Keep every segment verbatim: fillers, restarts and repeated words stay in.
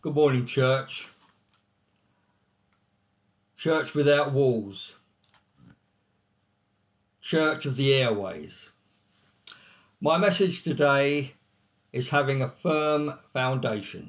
Good morning, church. Church without walls. Church of the airways. My message today is having a firm foundation.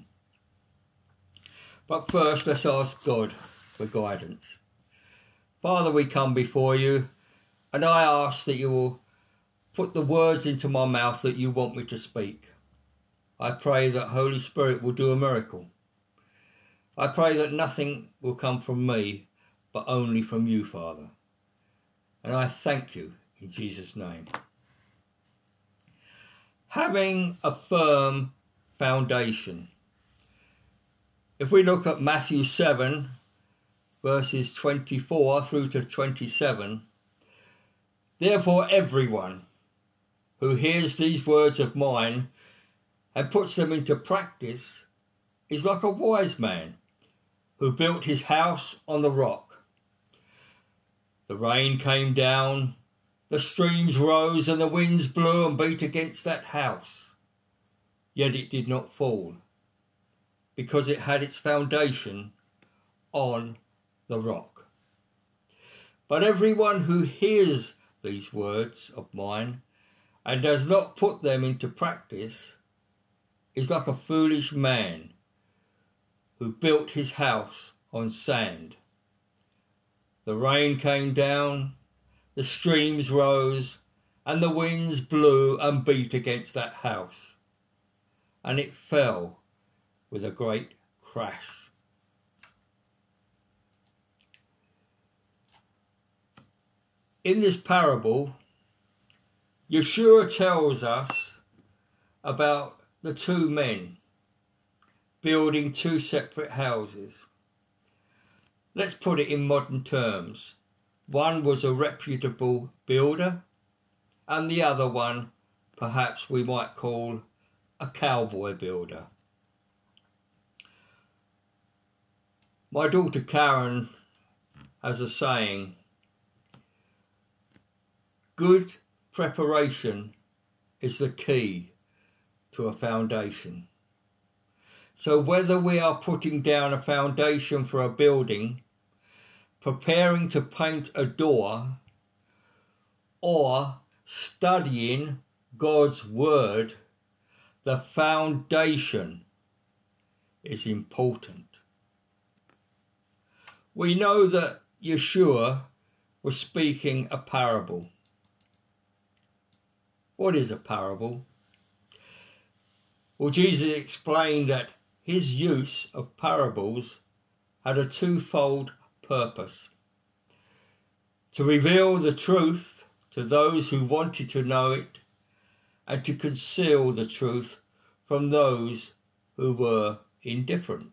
But first, let's ask God for guidance. Father, we come before you, and I ask that you will put the words into my mouth that you want me to speak. I pray that Holy Spirit will do a miracle. I pray that nothing will come from me, but only from you, Father. And I thank you in Jesus' name. Having a firm foundation. If we look at Matthew seven, verses twenty-four through to twenty-seven, therefore everyone who hears these words of mine and puts them into practice is like a wise man who built his house on the rock. The rain came down, the streams rose, and the winds blew and beat against that house. Yet it did not fall, because it had its foundation on the rock. But everyone who hears these words of mine and does not put them into practice is like a foolish man who built his house on sand. The rain came down, the streams rose, and the winds blew and beat against that house, and it fell with a great crash. In this parable, Yeshua tells us about the two men building two separate houses. Let's put it in modern terms. One was a reputable builder, and the other one, perhaps we might call a cowboy builder. My daughter Karen has a saying, good preparation is the key to a foundation. So whether we are putting down a foundation for a building, preparing to paint a door, or studying God's word, the foundation is important. We know that Yeshua was speaking a parable. What is a parable? Well, Jesus explained that his use of parables had a twofold purpose: to reveal the truth to those who wanted to know it, and to conceal the truth from those who were indifferent.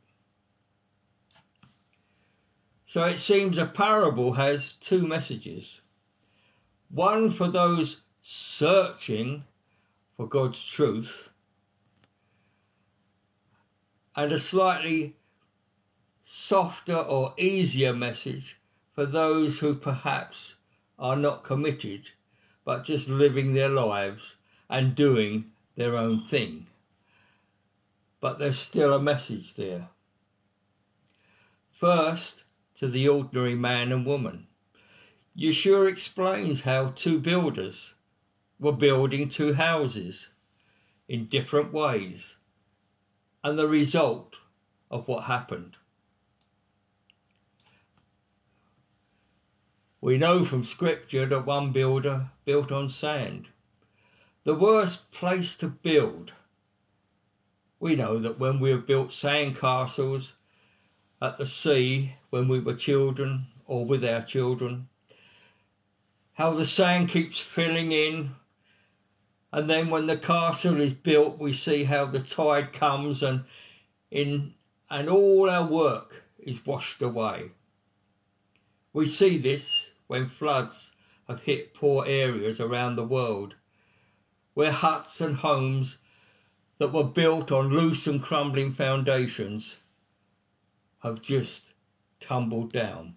So it seems a parable has two messages. One for those searching for God's truth, and a slightly softer or easier message for those who perhaps are not committed, but just living their lives and doing their own thing. But there's still a message there. First, to the ordinary man and woman, Yeshua explains how two builders were building two houses in different ways, and the result of what happened. We know from scripture that one builder built on sand, the worst place to build. We know that when we have built sand castles at the sea when we were children or with our children, how the sand keeps filling in, and then when the castle is built, we see how the tide comes and in and all our work is washed away. We see this when floods have hit poor areas around the world, where huts and homes that were built on loose and crumbling foundations have just tumbled down.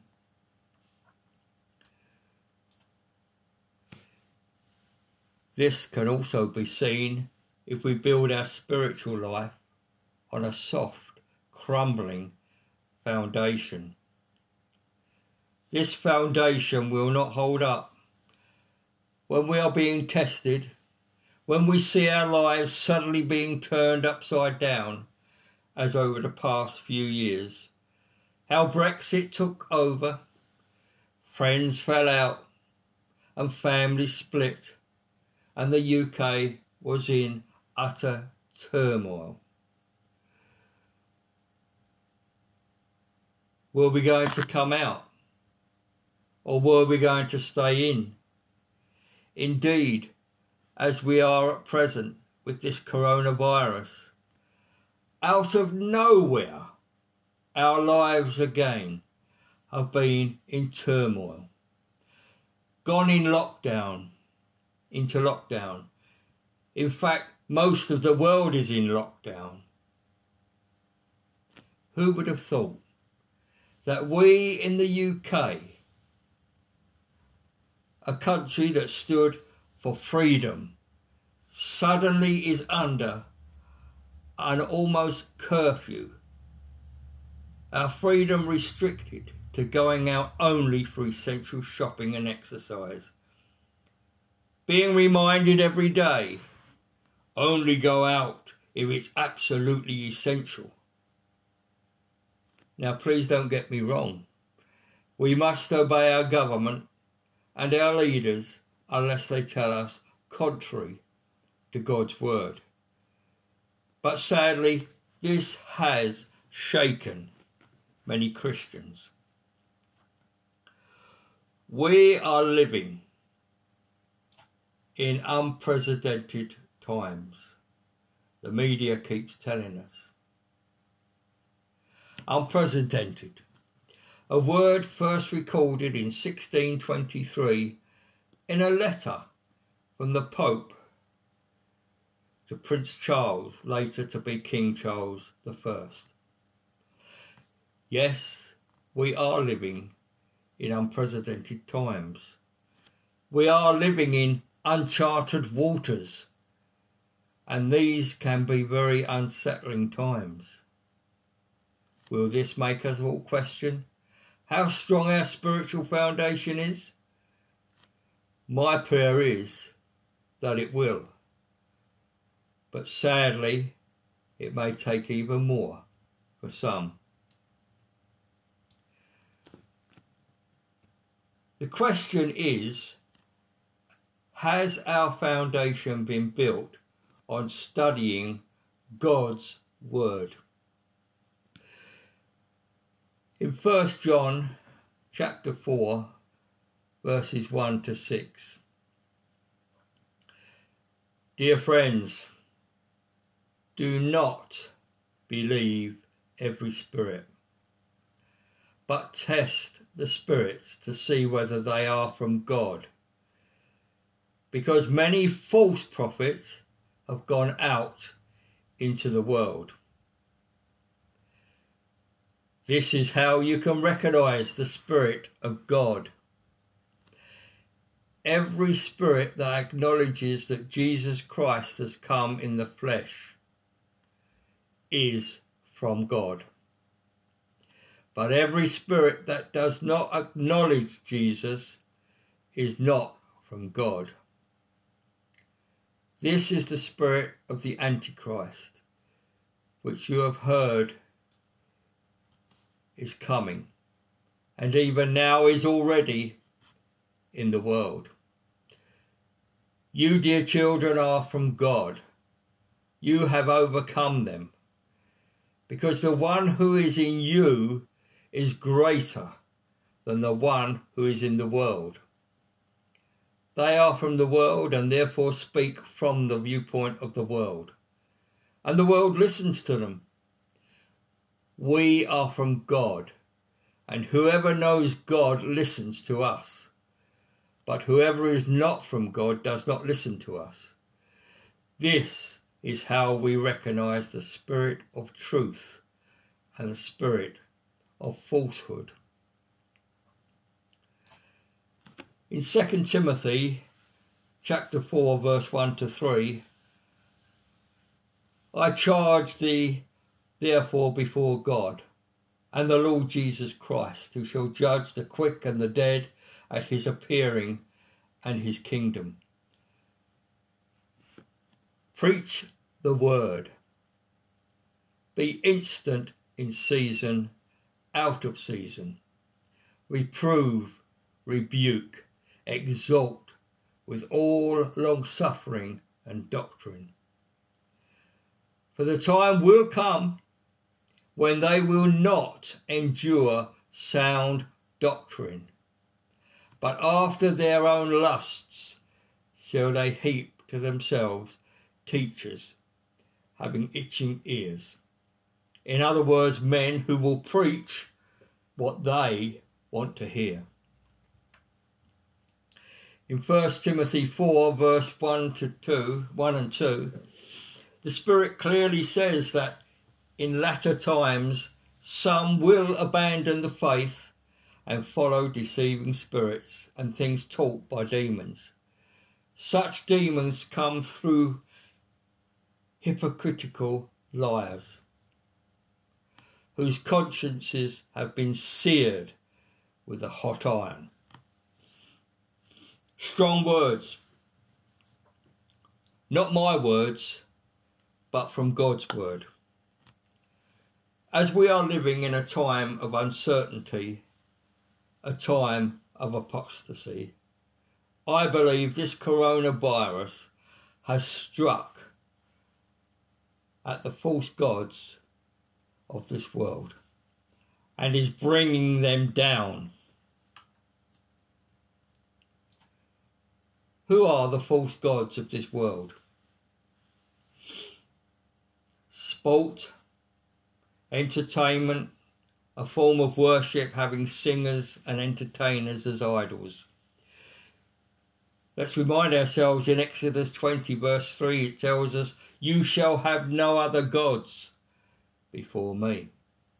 This can also be seen if we build our spiritual life on a soft, crumbling foundation. This foundation will not hold up. When we are being tested, when we see our lives suddenly being turned upside down, as over the past few years, how Brexit took over, friends fell out and families split, and the U K was in utter turmoil. Were we going to come out? Or were we going to stay in? Indeed, as we are at present with this coronavirus, out of nowhere, our lives again have been in turmoil. Gone in lockdown, into lockdown. In fact, most of the world is in lockdown. Who would have thought that we in the U K, a country that stood for freedom, suddenly is under an almost curfew, our freedom restricted to going out only for essential shopping and exercise, being reminded every day, only go out if it's absolutely essential. Now please don't get me wrong, we must obey our government and our leaders unless they tell us contrary to God's word. But sadly, this has shaken many Christians. We are living in unprecedented times. The media keeps telling us. Unprecedented. A word first recorded in sixteen twenty-three in a letter from the Pope to Prince Charles, later to be King Charles the First. Yes, we are living in unprecedented times. We are living in uncharted waters, and these can be very unsettling times. Will this make us all question how strong our spiritual foundation is? My prayer is that it will. But sadly, it may take even more for some. The question is, has our foundation been built on studying God's word? In First John chapter four, verses one to six. Dear friends, do not believe every spirit, but test the spirits to see whether they are from God, because many false prophets have gone out into the world. This is how you can recognize the Spirit of God. Every spirit that acknowledges that Jesus Christ has come in the flesh is from God. But every spirit that does not acknowledge Jesus is not from God. This is the spirit of the Antichrist, which you have heard is coming, and even now is already in the world. You, dear children, are from God. You have overcome them, because the one who is in you is greater than the one who is in the world. They are from the world and therefore speak from the viewpoint of the world, and the world listens to them. We are from God, and whoever knows God listens to us. But whoever is not from God does not listen to us. This is how we recognize the spirit of truth and the spirit of falsehood. In Second Timothy chapter four, verse one to three, I charge thee therefore before God and the Lord Jesus Christ, who shall judge the quick and the dead at his appearing and his kingdom. Preach the word. Be instant in season, out of season. Reprove, rebuke, exhort with all long-suffering and doctrine. For the time will come when they will not endure sound doctrine, but after their own lusts shall they heap to themselves teachers having itching ears. In other words, men who will preach what they want to hear. In First Timothy four, verse one to two, one and two, the Spirit clearly says that in latter times some will abandon the faith and follow deceiving spirits and things taught by demons. Such demons come through hypocritical liars, whose consciences have been seared with a hot iron. Strong words. Not my words, but from God's word. As we are living in a time of uncertainty, a time of apostasy, I believe this coronavirus has struck at the false gods of this world and is bringing them down. Who are the false gods of this world? Sport, entertainment, a form of worship having singers and entertainers as idols. Let's remind ourselves in Exodus twenty verse three, it tells us, "You shall have no other gods before me."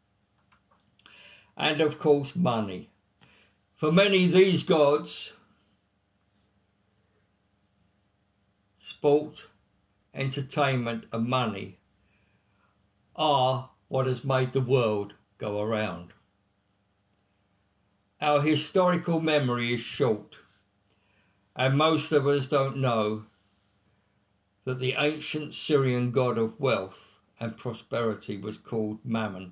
And of course, money. For many, these gods, sport, entertainment and money, are what has made the world go around. Our historical memory is short, and most of us don't know that the ancient Syrian god of wealth and prosperity was called Mammon.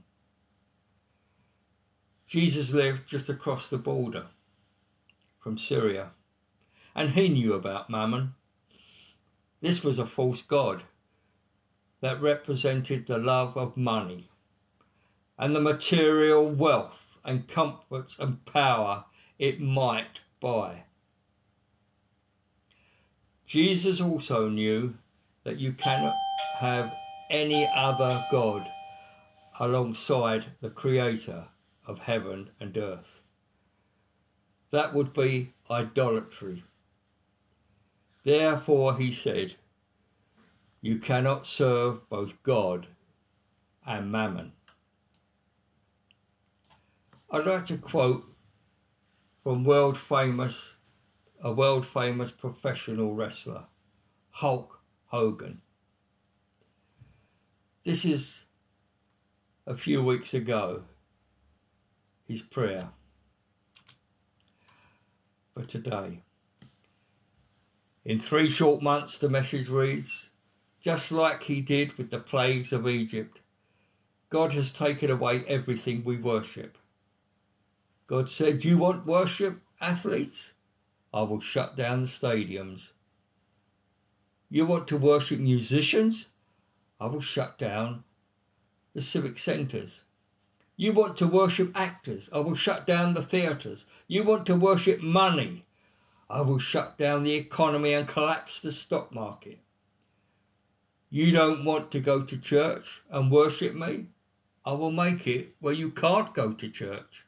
Jesus lived just across the border from Syria, and he knew about Mammon. This was a false god that represented the love of money and the material wealth and comforts and power it might buy. Jesus also knew that you cannot have any other god alongside the creator of heaven and earth. That would be idolatry. Therefore, he said, you cannot serve both God and Mammon. I'd like to quote from world famous, a world famous professional wrestler, Hulk Hogan. This is a few weeks ago, his prayer for today. In three short months, the message reads, just like he did with the plagues of Egypt, God has taken away everything we worship. God said, you want worship, athletes? I will shut down the stadiums. You want to worship musicians? I will shut down the civic centres. You want to worship actors? I will shut down the theatres. You want to worship money? I will shut down the economy and collapse the stock market. You don't want to go to church and worship me? I will make it where you can't go to church.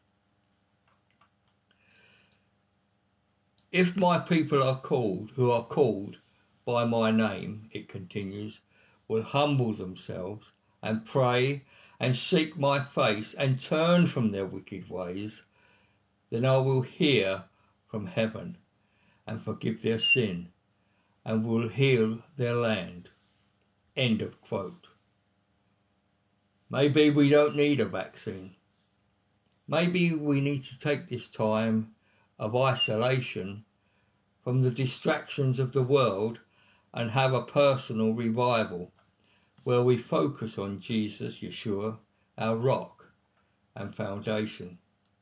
If my people are called, who are called by my name, it continues, will humble themselves and pray and seek my face and turn from their wicked ways, then I will hear from heaven and forgive their sin and will heal their land. End of quote. Maybe we don't need a vaccine. Maybe we need to take this time of isolation from the distractions of the world and have a personal revival where we focus on Jesus, Yeshua, our rock and foundation.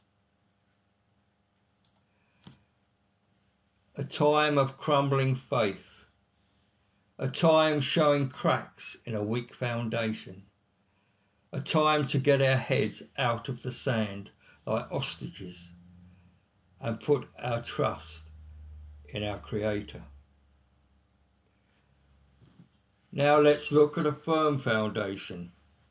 A time of crumbling faith, a time showing cracks in a weak foundation, a time to get our heads out of the sand like ostriches and put our trust in our Creator. Now let's look at a firm foundation.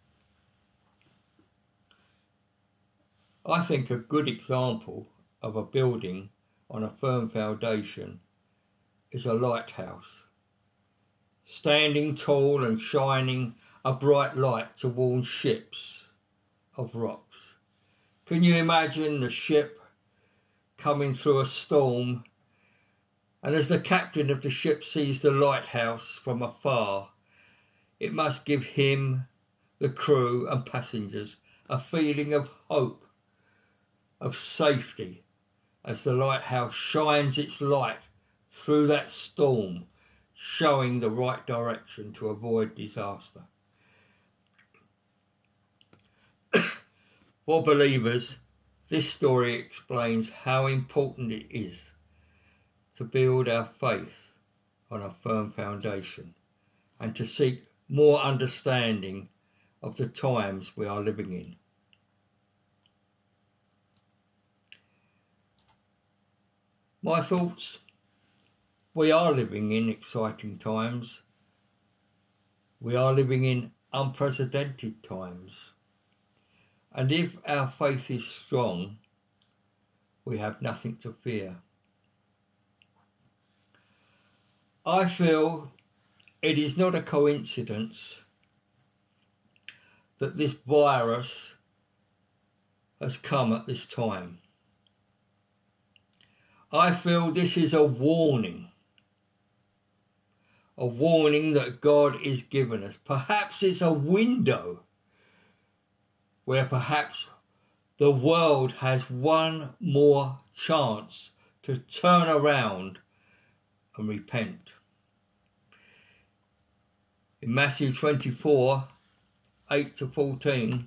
I think a good example of a building on a firm foundation is a lighthouse, standing tall and shining a bright light to warn ships of rocks. Can you imagine the ship coming through a storm, and as the captain of the ship sees the lighthouse from afar, it must give him, the crew and passengers, a feeling of hope, of safety, as the lighthouse shines its light through that storm, showing the right direction to avoid disaster. For believers, this story explains how important it is to build our faith on a firm foundation and to seek more understanding of the times we are living in. My thoughts: we are living in exciting times. We are living in unprecedented times. And if our faith is strong, we have nothing to fear. I feel it is not a coincidence that this virus has come at this time. I feel this is a warning, a warning that God is giving us. Perhaps it's a window where perhaps the world has one more chance to turn around and repent. In Matthew twenty-four, eight to fourteen,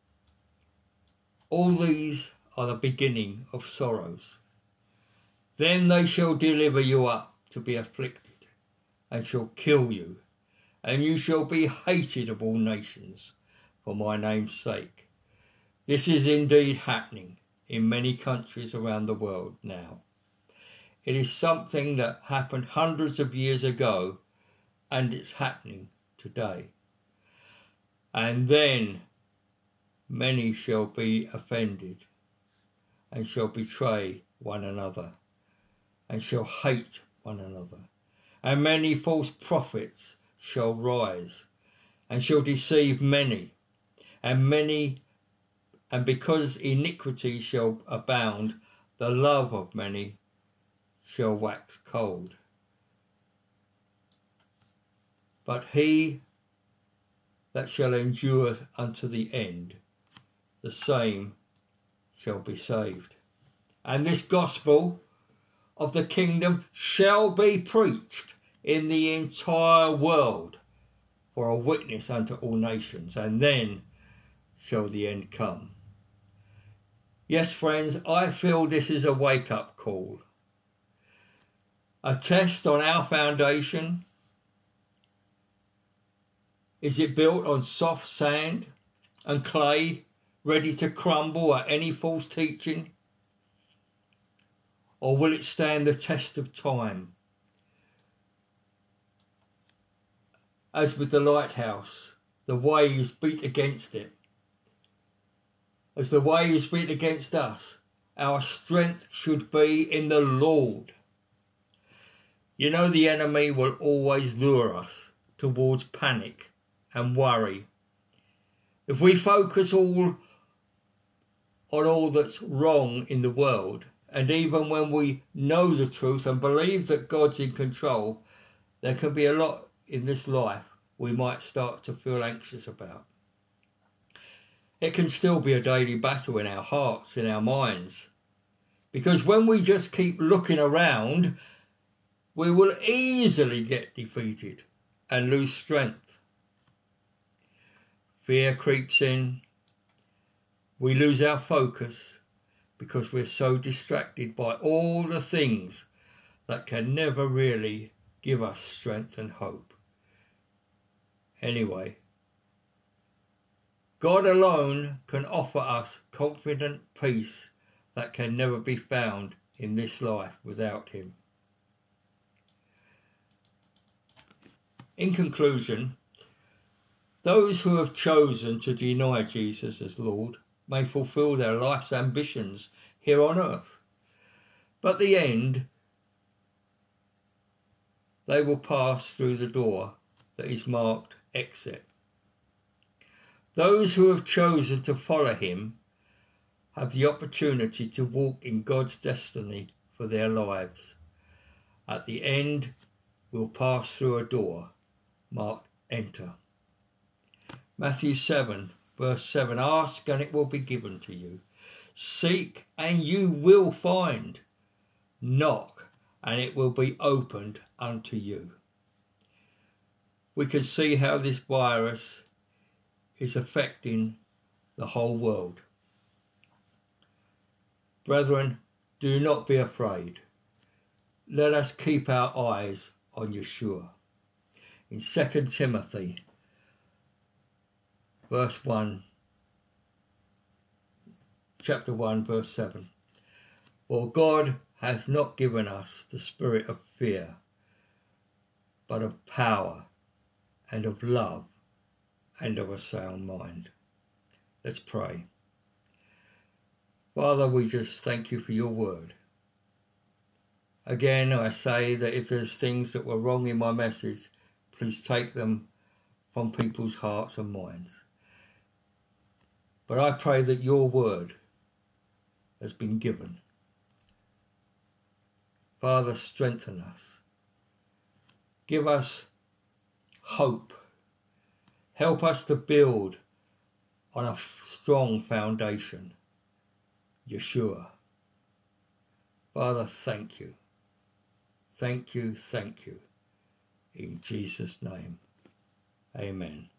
all these are the beginning of sorrows. Then they shall deliver you up to be afflicted, and shall kill you, and you shall be hated of all nations for my name's sake. This is indeed happening in many countries around the world now. It is something that happened hundreds of years ago, and it's happening today. And then many shall be offended, and shall betray one another, and shall hate one another. And many false prophets shall rise, and shall deceive many, and many, and because iniquity shall abound, the love of many shall wax cold. But he that shall endure unto the end, the same shall be saved. And this gospel of the kingdom shall be preached in the entire world for a witness unto all nations, and then shall the end come. Yes, friends, I feel this is a wake-up call, a test on our foundation. Is it built on soft sand and clay, ready to crumble at any false teaching? Or will it stand the test of time? As with the lighthouse, the waves beat against it. As the waves beat against us, our strength should be in the Lord. You know, the enemy will always lure us towards panic and worry. If we focus all on all that's wrong in the world, and even when we know the truth and believe that God's in control, there can be a lot in this life we might start to feel anxious about. it can still be a daily battle in our hearts, in our minds. Because when we just keep looking around, we will easily get defeated and lose strength. Fear creeps in. We lose our focus because we're so distracted by all the things that can never really give us strength and hope. Anyway, God alone can offer us confident peace that can never be found in this life without him. In conclusion, those who have chosen to deny Jesus as Lord may fulfill their life's ambitions here on earth. But at the end, they will pass through the door that is marked exit. Those who have chosen to follow him have the opportunity to walk in God's destiny for their lives. At the end, we'll pass through a door marked enter. Matthew seven, verse seven, ask and it will be given to you. Seek and you will find. Knock and it will be opened unto you. We can see how this virus is affecting the whole world. Brethren, do not be afraid. Let us keep our eyes on Yeshua. In Second Timothy, verse one, chapter one, verse seven. For God hath not given us the spirit of fear, but of power and of love and of a sound mind. Let's pray. Father, we just thank you for your word. Again, I say that if there's things that were wrong in my message, please take them from people's hearts and minds. But I pray that your word has been given. Father, strengthen us. Give us hope. Help us to build on a strong foundation. Yeshua. Father, thank you. Thank you, thank you. In Jesus' name, amen.